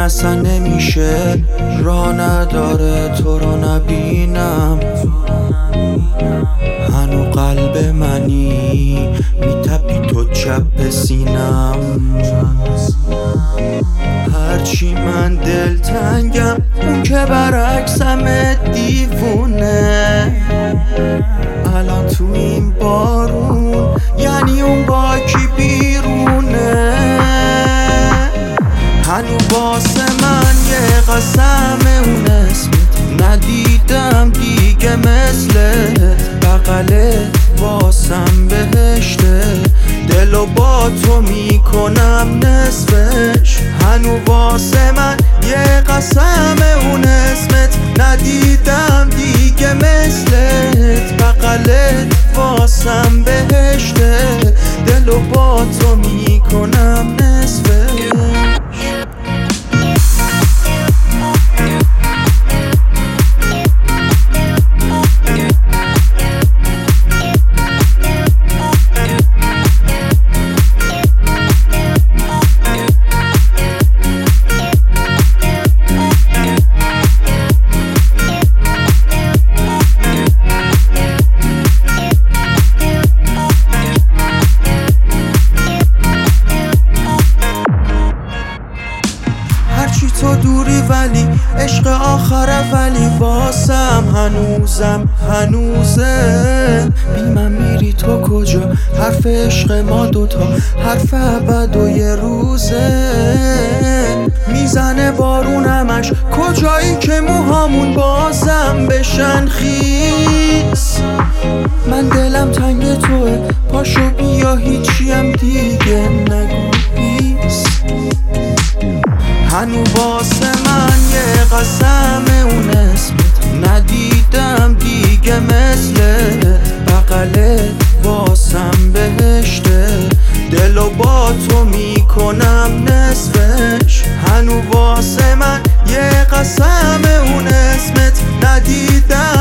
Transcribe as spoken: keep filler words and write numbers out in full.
اصلا نمیشه، راه نداره تو رو نبینم. هنو قلب منی میتپی تو چپ سینم. هرچی من دلتنگم اون که برعکسم دیوونه. الان تو این بارون یعنی اون با کی بیرونه. هنو واسه من یه قسم اون اسمت ندیدم دیگه مثلت. بغلت واسم بهشته، دلو با تو میکنم نصفش. هنو واسه من یه قسم اون اسمت ندیدم دیگه مثلت. بغلت واسم بهشته، دلو با تو میکنم نصفش. هرچی تو دوری ولی عشق آخره، ولی واسم هنوزم هنوزه. بی من میری تو کجا؟ حرف عشق ما دوتا حرف ابد و یه روزه. میزنه بارون همش کجایی که موهامون بازم بشن خیس. من دلم تنگ توه، پاشو بیا هیچیم دیگه نگو پیس. هنو واسه من یه قسم اون اسمت ندیدم دیگه مثلت. بغلت واسم بهشته، دلو با تو میکنم نصفش. هنو واسه من یه قسم اون اسمت ندیدم